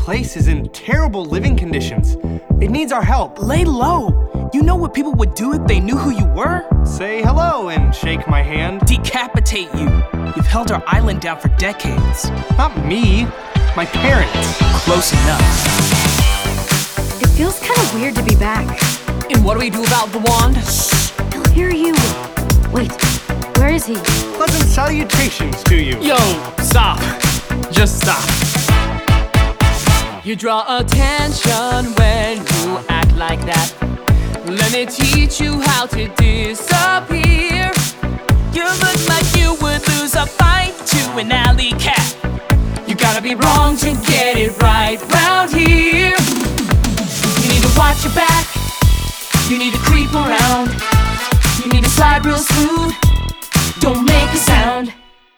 place is in terrible living conditions. It needs our help. Lay low. You know what people would do if they knew who you were? Say hello and shake my hand. Decapitate you. You've held our island down for decades. Not me, my parents. Close enough. It feels kind of weird to be back. And what do we do about the wand? He'll hear you. Wait, where is he? Pleasant salutations to you. Yo, stop. Just stop. You draw attention when you act like that. Let me teach you how to disappear. You look like you would lose a fight to an alley cat. You gotta be wrong to get it right round here. You need to watch your back. You need to creep around. You need to slide real smooth. Don't make a sound.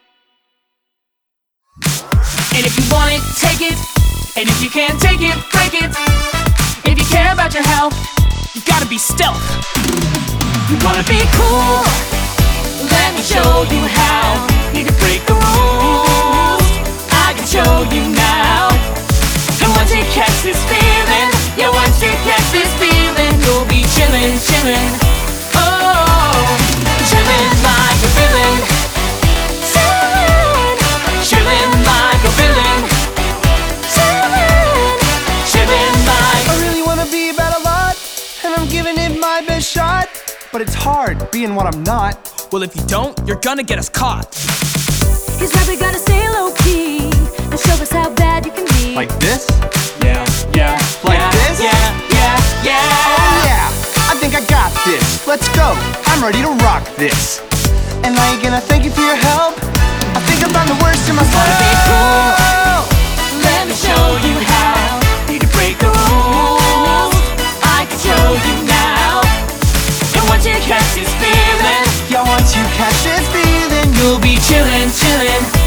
And if you want it, take it. And if you can't take it, break it. If you care about your health, you gotta be stealth. You wanna be cool? Let me show you how. You can break the rules. I can show you now. And once you catch this feeling, yeah, once you catch this feeling, you'll be chillin', chillin'. Oh, chillin' like a villain. Chillin', chillin' like a villain. Chillin', chillin' like. I really wanna be about a lot, and I'm giving it my best shot. But it's hard being what I'm not. Well, if you don't, you're gonna get us caught. He's right, we gotta stay low-key and show us how bad you can be. Like this? Yeah, yeah. Like this? Yeah, yeah, yeah. Oh yeah, I think I got this. Let's go, I'm ready to rock this. And I ain't gonna thank you for your help. I think I found the worst in myself. Wanna be cool? Let me show you how. Need to break the rules. I can show you now. And once you catch this feeling, Yeah, once you catch this feeling, you'll be chillin', chillin'.